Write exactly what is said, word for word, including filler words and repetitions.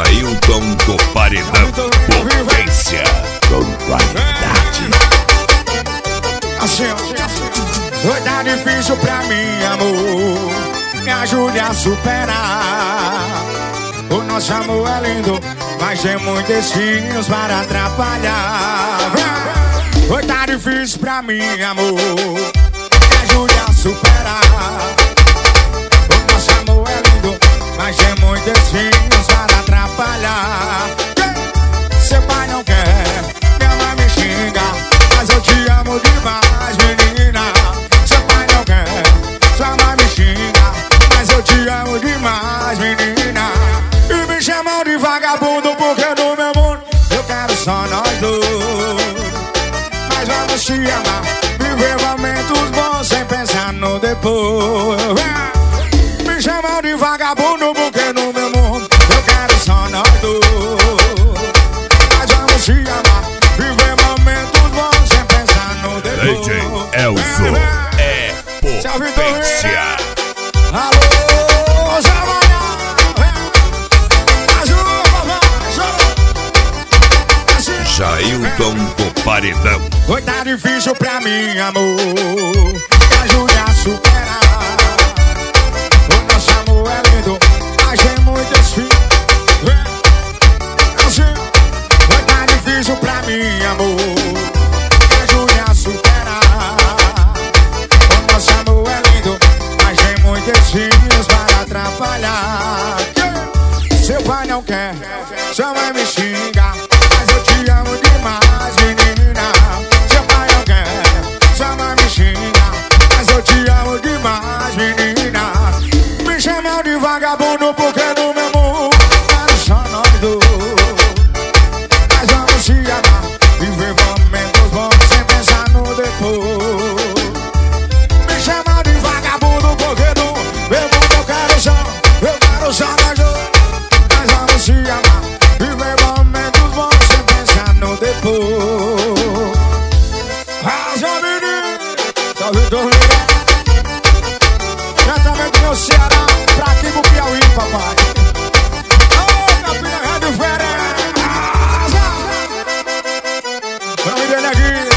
Jailton do Paredão, potência com qualidade. Assim, oi, tá difícil pra mim, amor, me ajude a superar. O nosso amor é lindo, mas tem muitos espinhos para atrapalhar. Oi, tá difícil pra mim, amor, me ajude a superar. O nosso amor é lindo, mas tem muitos espinhos para atrapalhar. Seu pai não quer, minha mãe me xinga, mas eu te amo demais, menina. Seu pai não quer, sua mãe me xinga, mas eu te amo demais, menina. E me chamam de vagabundo porque no meu mundo eu quero só nós dois. Mas vamos te amar, viver momentos bons sem pensar no depois. Me chamam de vagabundo porque no meu mundo eu quero só nós dois. Mas vamos te amar, viver momentos bons sem pensar no depois. D J Elzo é potência. Alô, Zamanha, ajuda, Jailton do Paredão. oi, tá difícil pra mim, amor, me ajude a superar. O nosso amor é lindo, mas tem muitos filhos. Assim, oi, tá difícil pra mim, amor, me ajude a superar. O nosso amor é lindo, mas tem muitos filhos para atrapalhar. Seu pai não quer, sua mãe me xinga, mas eu te amo demais, menina. Seu pai não quer, sua mãe me xinga, mas eu te amo demais, menina. Me chamam de vagabundo porque no meu mundo quero só nós dois. Mas vamos te amar, viver momentos bons sem pensar no depois. Me chamam de vagabundo porque no meu mundo eu quero só, eu quero só nós dois. Mas vamos te amar, viver momentos bons sem pensar no depois. Raja, menino, tá vendo, menino? Diretamente do meu Ceará, pra aqui pro Piauí, papai. Ô, minha filha, é diferente. Pra me ver aqui.